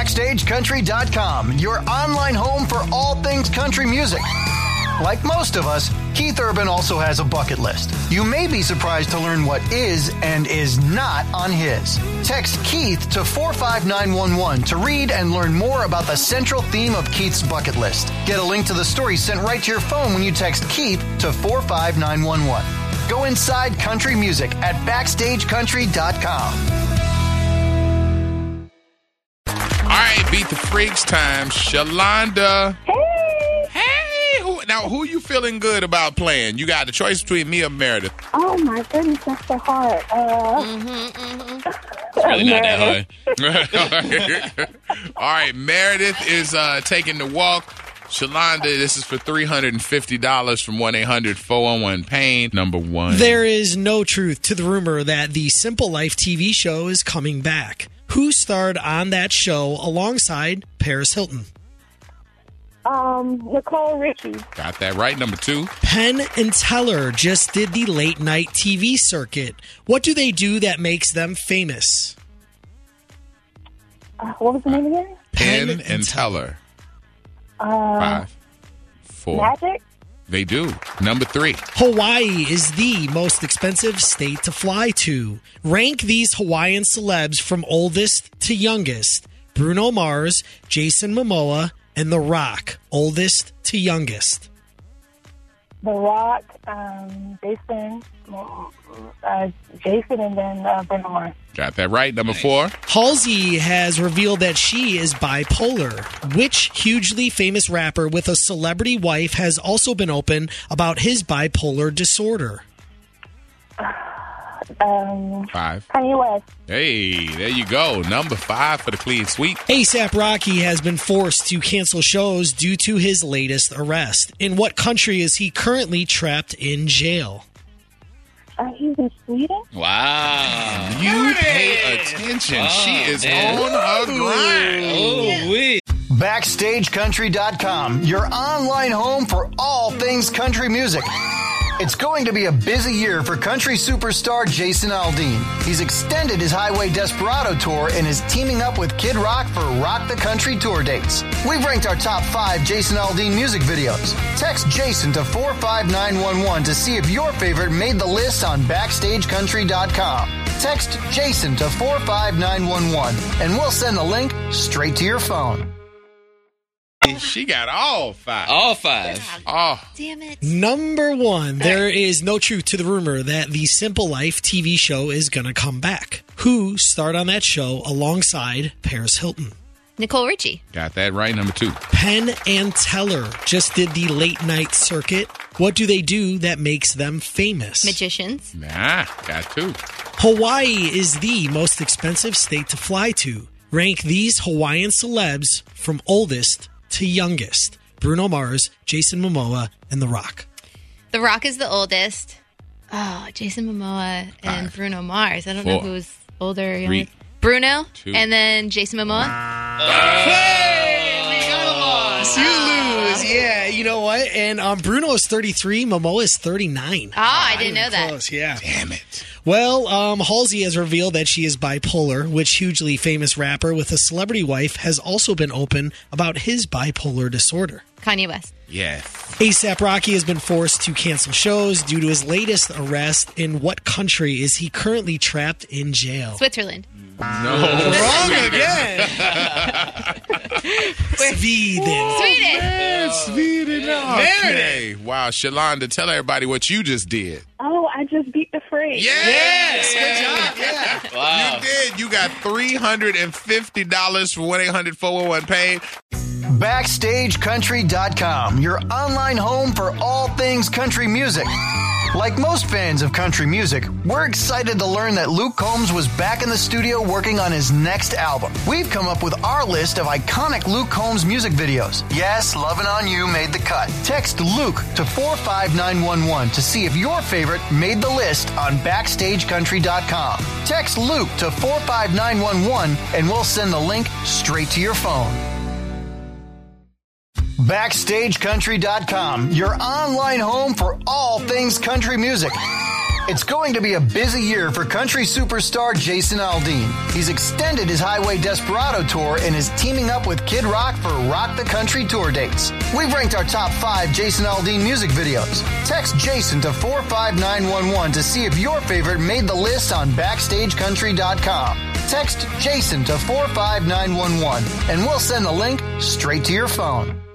BackstageCountry.com, your online home for all things country music. Like most of us, Keith Urban also has a bucket list. You may be surprised to learn what is and is not on his. Text Keith to 45911 to read and learn more about the central theme of Keith's bucket list. Get a link to the story sent right to your phone when you text Keith to 45911. Go inside country music at BackstageCountry.com. All right, Beat the Freaks time. Shalonda. Hey. Who you feeling good about playing? You got the choice between me or Meredith. Oh, my goodness, that's so hard. It's really not that hard. All right, Meredith is taking the walk. Shalonda, this is for $350 from 1-800-411-PAIN. Number one. There is no truth to the rumor that the Simple Life TV show is coming back. Who starred on that show alongside Paris Hilton? Nicole Richie. Got that right. Number two. Penn and Teller just did the late night TV circuit. What do they do that makes them famous? What was the name again? Penn and Teller. 5, 4. Magic? They do. Number three. Hawaii is the most expensive state to fly to. Rank these Hawaiian celebs from oldest to youngest. Bruno Mars, Jason Momoa, and The Rock. Oldest to youngest. The Rock, Jason, and then Bruno Mars. Got that right. Number four. Halsey has revealed that she is bipolar. Which hugely famous rapper with a celebrity wife has also been open about his bipolar disorder? 5. Kanye West. Hey, there you go. Number 5 for the clean sweep. A$AP Rocky has been forced to cancel shows due to his latest arrest. In what country is he currently trapped in jail? He's in Sweden. Wow. You pay attention. She is on her grind. BackstageCountry.com, your online home for all things country music. It's going to be a busy year for country superstar Jason Aldean. He's extended his Highway Desperado tour and is teaming up with Kid Rock for Rock the Country tour dates. We've ranked our top 5 Jason Aldean music videos. Text Jason to 45911 to see if your favorite made the list on BackstageCountry.com. Text Jason to 45911 and we'll send the link straight to your phone. She got all 5. All 5. Oh. Damn it. Number 1, there is no truth to the rumor that the Simple Life TV show is going to come back. Who starred on that show alongside Paris Hilton? Nicole Richie. Got that right. Number 2. Penn and Teller just did the late night circuit. What do they do that makes them famous? Magicians. Nah, got 2. Hawaii is the most expensive state to fly to. Rank these Hawaiian celebs from oldest to youngest. Bruno Mars, Jason Momoa, and The Rock. The Rock is the oldest. Oh, Jason Momoa and 5, Bruno Mars. I don't 4, know who's older or younger. 3, Bruno, 2. and then Jason Momoa. Hey, we got a loss. You lose. Yeah, you know what? And Bruno is 33. Momoa is 39. Oh, I didn't know that. Close, yeah. Damn it. Well, Halsey has revealed that she is bipolar, which hugely famous rapper with a celebrity wife has also been open about his bipolar disorder. Kanye West. Yes. A$AP Rocky has been forced to cancel shows due to his latest arrest. In what country is he currently trapped in jail? Switzerland. No. Wrong again. Sweden. Sweden. Okay. Wow, Shalonda, tell everybody what you just did. Oh, I just beat the freak. Yes. Good job. Yeah. Wow. You did. You got $350 for 1-800-411-PAIN. BackstageCountry.com, your online home for all things country music. Like most fans of country music, we're excited to learn that Luke Combs was back in the studio working on his next album. We've come up with our list of iconic Luke Combs music videos. Yes, Lovin' On You made the cut. Text Luke to 45911 to see if your favorite made the list on BackstageCountry.com. Text Luke to 45911 and we'll send the link straight to your phone. BackstageCountry.com, your online home for all things country music. It's going to be a busy year for country superstar Jason Aldean. He's extended his Highway Desperado tour and is teaming up with Kid Rock for Rock the Country tour dates. We've ranked our top 5 Jason Aldean music videos. Text Jason to 45911 to see if your favorite made the list on BackstageCountry.com. Text Jason to 45911 and we'll send the link straight to your phone.